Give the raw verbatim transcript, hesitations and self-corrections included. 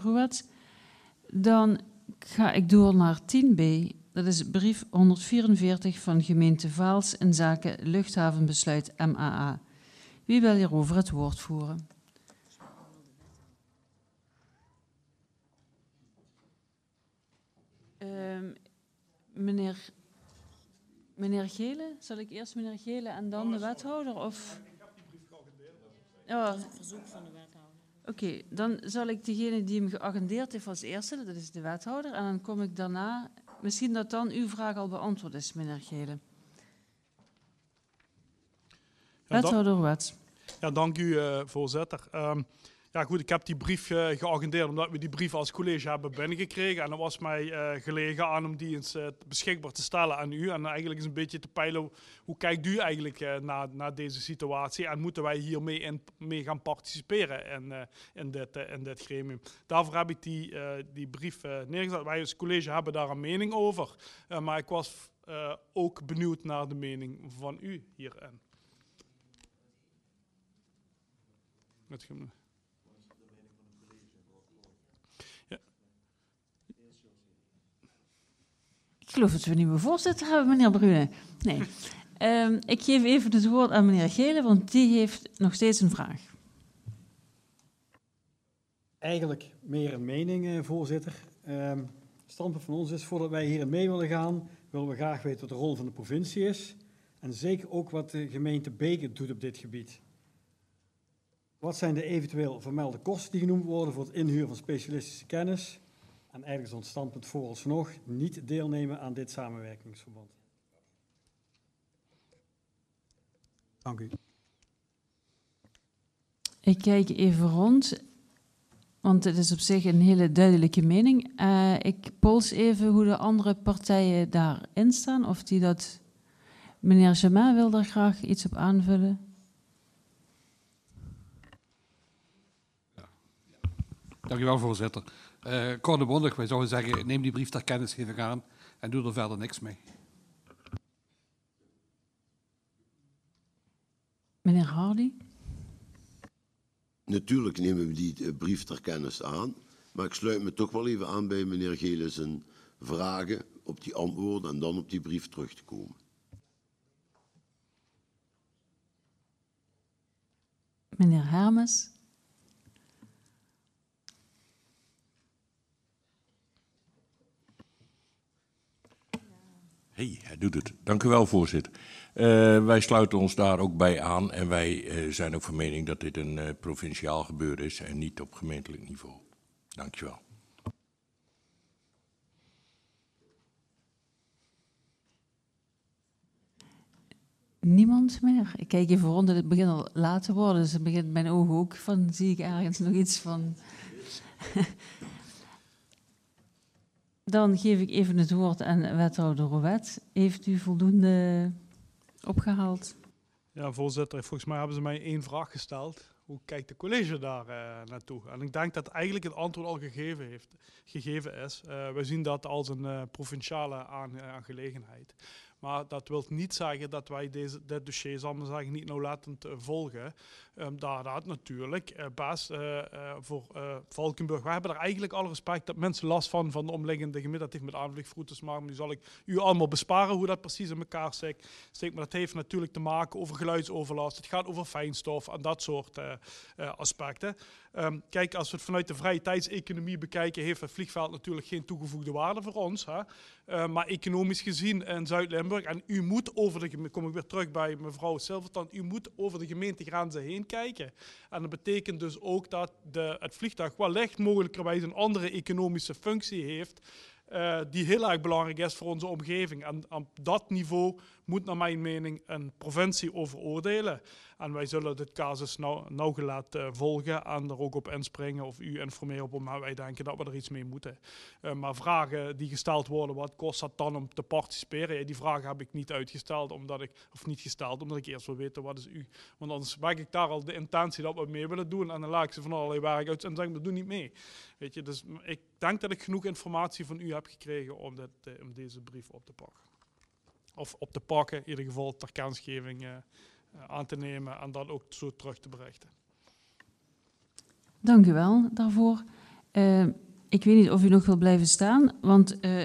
Ruwet. Dan ga ik door naar tien b. Dat is brief honderdvierenveertig van gemeente Vaals in zaken luchthavenbesluit M A A. Wie wil hierover het woord voeren? Uh, meneer, meneer Gele, zal ik eerst meneer Gele en dan de wethouder? Of? Ik heb die brief geagendeerd. Ja. Dat is het verzoek van de wethouder. Oké, okay, dan zal ik degene die hem geagendeerd heeft als eerste, dat is de wethouder, en dan kom ik daarna, misschien dat dan uw vraag al beantwoord is, meneer Gele. Ja, wethouder Wet. Ja, dank u, uh, voorzitter. Um, Ja goed, ik heb die brief uh, geagendeerd omdat we die brief als college hebben binnengekregen. En dat was mij uh, gelegen aan om die eens uh, beschikbaar te stellen aan u. En eigenlijk eens een beetje te peilen, hoe kijkt u eigenlijk uh, naar, naar deze situatie? En moeten wij hiermee in, mee gaan participeren in, uh, in, dit, uh, in dit gremium? Daarvoor heb ik die, uh, die brief uh, neergezet. Wij als college hebben daar een mening over. Uh, maar ik was uh, ook benieuwd naar de mening van u hierin. Met Ik geloof dat we een nieuwe voorzitter hebben, meneer Brune. Nee. um, ik geef even het woord aan meneer Gele, want die heeft nog steeds een vraag. Eigenlijk meer een mening, voorzitter. Um, het standpunt van ons is, voordat wij hierin mee willen gaan, willen we graag weten wat de rol van de provincie is. En zeker ook wat de gemeente Beek doet op dit gebied. Wat zijn de eventueel vermelde kosten die genoemd worden voor het inhuren van specialistische kennis? En eigenlijk is ons standpunt vooralsnog niet deelnemen aan dit samenwerkingsverband. Dank u. Ik kijk even rond, want het is op zich een hele duidelijke mening. Uh, ik pols even hoe de andere partijen daarin staan, of die dat... Meneer Jamin wil daar graag iets op aanvullen. Dank u wel, voorzitter. Uh, kort en bondig, wij zouden zeggen, neem die brief ter kennisgeving aan en doe er verder niks mee. Meneer Hardy? Natuurlijk nemen we die brief ter kennis aan, maar ik sluit me toch wel even aan bij meneer Gele zijn vragen, op die antwoorden en dan op die brief terug te komen. Meneer Hermes? Hey, hij doet het. Dank u wel, voorzitter. Uh, wij sluiten ons daar ook bij aan en wij uh, zijn ook van mening dat dit een uh, provinciaal gebeuren is en niet op gemeentelijk niveau. Dank je wel. Niemand meer? Ik kijk even rond, het begint al laat te worden, dus het begint mijn ogen ook van, zie ik ergens nog iets van... Dan geef ik even het woord aan wethouder Rouwet. Heeft u voldoende opgehaald? Ja, voorzitter. Volgens mij hebben ze mij één vraag gesteld. Hoe kijkt de college daar uh, naartoe? En ik denk dat eigenlijk het antwoord al gegeven, heeft, gegeven is. Uh, we zien dat als een uh, provinciale aan, uh, aangelegenheid. Maar dat wil niet zeggen dat wij deze, dit dossier, zal maar zeggen, niet nauwlettend uh, volgen. Um, daar dat natuurlijk uh, best uh, uh, voor uh, Valkenburg. We hebben er eigenlijk alle respect dat mensen last van van de omliggende gemeente. Dat heeft met aanvluchtroutes te maken. Nu zal ik u allemaal besparen hoe dat precies in elkaar steekt. Maar dat heeft natuurlijk te maken over geluidsoverlast. Het gaat over fijnstof en dat soort uh, uh, aspecten. Um, kijk, als we het vanuit de vrije tijdseconomie bekijken, heeft het vliegveld natuurlijk geen toegevoegde waarde voor ons. Hè? Uh, maar economisch gezien in Zuid-Limburg, en u moet over de gemeente, kom ik weer terug bij mevrouw Silvertand, u moet over de gemeentegrenzen heen kijken. En dat betekent dus ook dat de, het vliegtuig wellicht mogelijkerwijs een andere economische functie heeft, uh, die heel erg belangrijk is voor onze omgeving. En op dat niveau moet naar mijn mening een provincie over oordelen. En wij zullen dit casus nou, nauwgelet uh, volgen en er ook op inspringen of u informeren op, maar wij denken dat we er iets mee moeten. Uh, maar vragen die gesteld worden, wat kost dat dan om te participeren? Ja, die vragen heb ik niet uitgesteld, omdat ik, of niet gesteld, omdat ik eerst wil weten wat is u. Want anders wek ik daar al de intentie dat we mee willen doen en dan laat ik ze van allerlei werk uit en zeg ik, we doen niet mee. Weet je, dus ik denk dat ik genoeg informatie van u heb gekregen om, dit, uh, om deze brief op te pakken. Of op te pakken, in ieder geval ter kennisgeving uh, aan te nemen en dan ook zo terug te berichten. Dank u wel daarvoor. Uh, ik weet niet of u nog wil blijven staan, want uh,